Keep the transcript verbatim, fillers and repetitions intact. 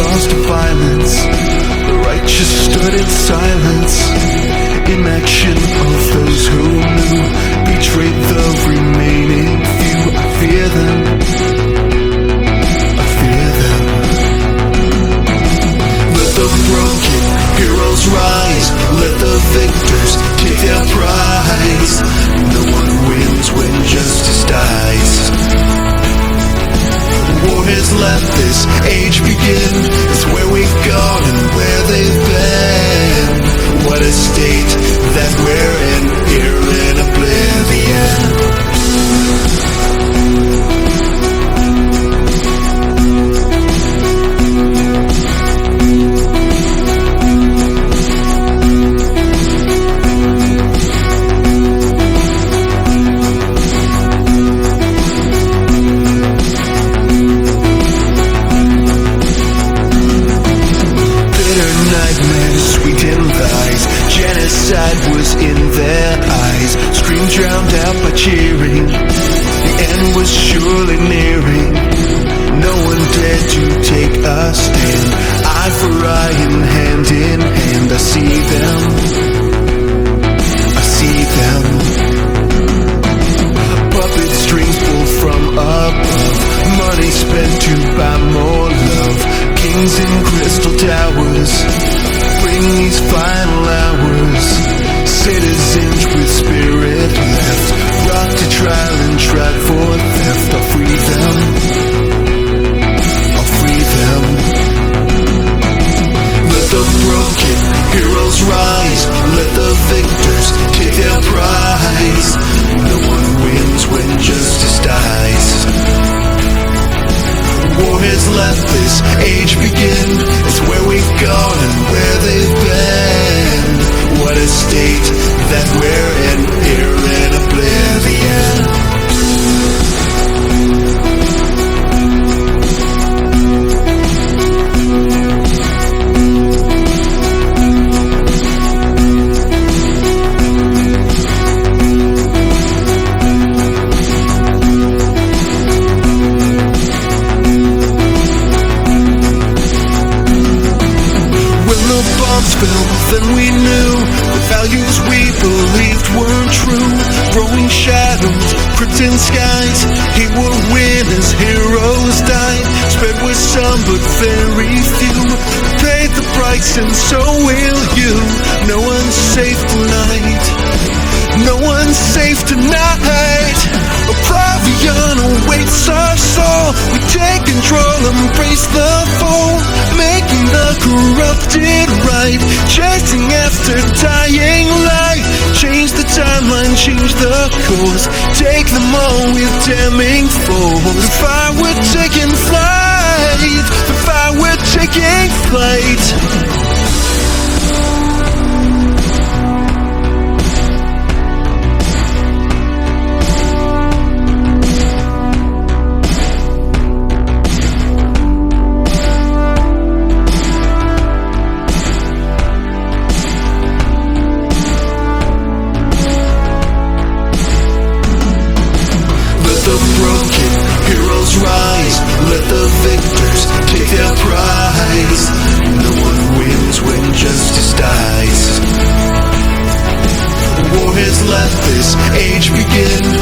lost to violence. The righteous stood in silence. Inaction of those who knew betrayed the remaining few. I fear them, I fear them. Let the broken heroes rise, let the victors take their prize. No one wins when justice dies. War has let this age begin. It's where we've gone and where they've been. What a state that we're in, here in oblivion. Genocide was in their eyes, scream drowned out by cheering. The end was surely nearing. No one dared to take a stand. Eye for eye and hand in hand. I see them, I see them. Puppet strings pulled from above, money spent to buy more love. Kings in crystal towers bring these final hours. Citizens with spirit left, brought to trial and tried for theft. I'll free them, I'll free them. Let the broken heroes rise, let the victors take their prize. No one wins when justice dies. War has let this age begin. It's where we've gone and where they've been. What a state that we're in, here in oblivion. Then we knew the values we believed weren't true. Growing shadows, crimson skies. He will win as heroes died. Spared with some but very few. Paid the price and so will you. No one's safe tonight. No one's safe tonight. Oblivion awaits our soul. We take control, embrace the fall. Making the corrupted right, chasing after dying light. Change the timeline, change the course. Take them all with damning force. If I were taking flight, if I were taking flight. Rise, let the victors take their prize. No one wins when justice dies. War has let this age begin.